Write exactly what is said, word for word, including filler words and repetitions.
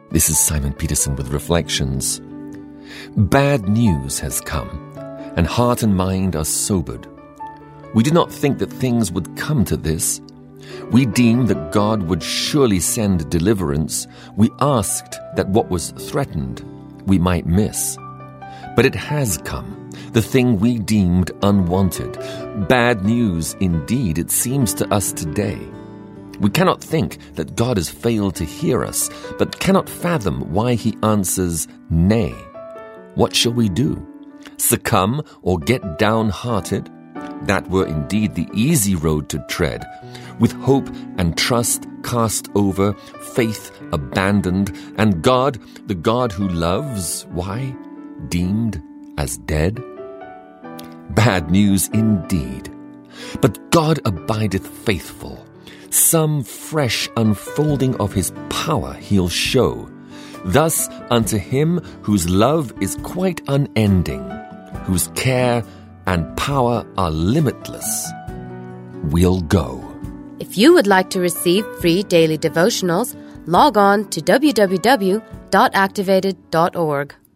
This is Simon Peterson with Reflections. Bad news has come, and heart and mind are sobered. We did not think that things would come to this. We deemed that God would surely send deliverance. We asked that what was threatened we might miss. But it has come, the thing we deemed unwanted. Bad news indeed, it seems to us today. We cannot think that God has failed to hear us, but cannot fathom why he answers nay. What shall we do? Succumb or get downhearted? That were indeed the easy road to tread. With hope and trust cast over, faith abandoned, and God, the God who loves, why, deemed as dead? Bad news indeed. But God abideth faithful. Some fresh unfolding of his power he'll show. Thus unto him whose love is quite unending, whose care and power are limitless, we'll go. If you would like to receive free daily devotionals, log on to w w w dot activated dot org.